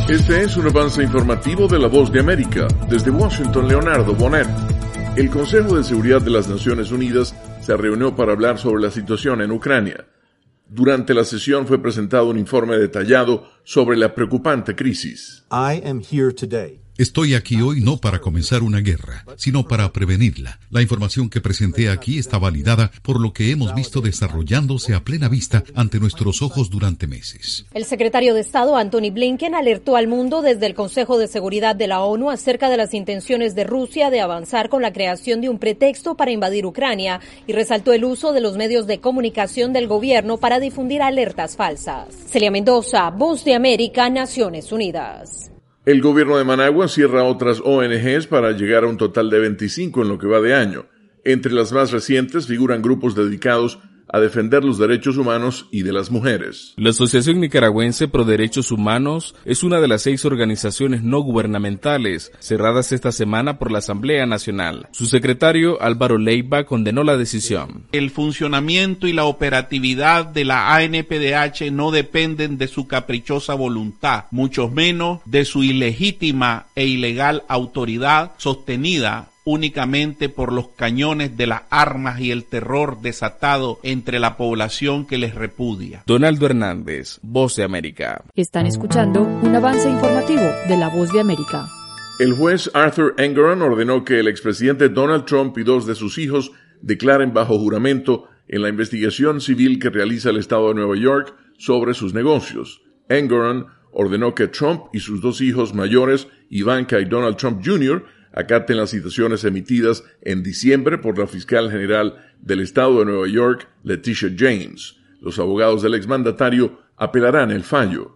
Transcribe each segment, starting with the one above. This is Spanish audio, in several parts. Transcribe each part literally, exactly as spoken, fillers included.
Este es un avance informativo de La Voz de América. Desde Washington, Leonardo Bonet. El Consejo de Seguridad de las Naciones Unidas se reunió para hablar sobre la situación en Ucrania. Durante la sesión fue presentado un informe detallado sobre la preocupante crisis. I am here today. Estoy aquí hoy no para comenzar una guerra, sino para prevenirla. La información que presenté aquí está validada por lo que hemos visto desarrollándose a plena vista ante nuestros ojos durante meses. El secretario de Estado, Antony Blinken, alertó al mundo desde el Consejo de Seguridad de la ONU acerca de las intenciones de Rusia de avanzar con la creación de un pretexto para invadir Ucrania y resaltó el uso de los medios de comunicación del gobierno para difundir alertas falsas. Celia Mendoza, Voz de América, Naciones Unidas. El gobierno de Managua cierra otras O N Ges para llegar a un total de veinticinco en lo que va de año. Entre las más recientes figuran grupos dedicados a defender los derechos humanos y de las mujeres. La Asociación Nicaragüense Pro Derechos Humanos es una de las seis organizaciones no gubernamentales cerradas esta semana por la Asamblea Nacional. Su secretario, Álvaro Leiva, condenó la decisión. El funcionamiento y la operatividad de la A N P D H no dependen de su caprichosa voluntad, mucho menos de su ilegítima e ilegal autoridad sostenida únicamente por los cañones de las armas y el terror desatado entre la población que les repudia. Donaldo Hernández, Voz de América. Están escuchando un avance informativo de La Voz de América. El juez Arthur Engoron ordenó que el expresidente Donald Trump y dos de sus hijos declaren bajo juramento en la investigación civil que realiza el estado de Nueva York sobre sus negocios. Engoron ordenó que Trump y sus dos hijos mayores, Ivanka y Donald Trump junior, acaten las citaciones emitidas en diciembre por la fiscal general del estado de Nueva York, Letitia James. Los abogados del exmandatario apelarán el fallo.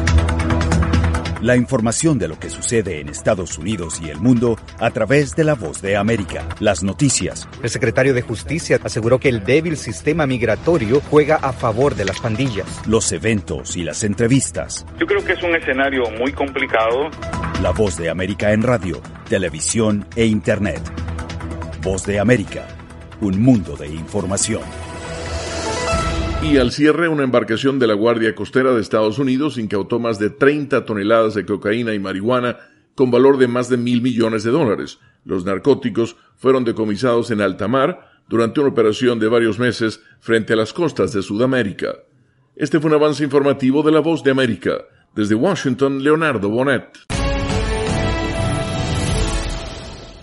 La información de lo que sucede en Estados Unidos y el mundo a través de La Voz de América. Las noticias. El secretario de Justicia aseguró que el débil sistema migratorio juega a favor de las pandillas. Los eventos y las entrevistas. Yo creo que es un escenario muy complicado. La Voz de América en radio, televisión e internet. Voz de América, un mundo de información. Y al cierre, una embarcación de la Guardia Costera de Estados Unidos incautó más de treinta toneladas de cocaína y marihuana con valor de más de mil millones de dólares. Los narcóticos fueron decomisados en alta mar durante una operación de varios meses frente a las costas de Sudamérica. Este fue un avance informativo de La Voz de América. Desde Washington, Leonardo Bonet.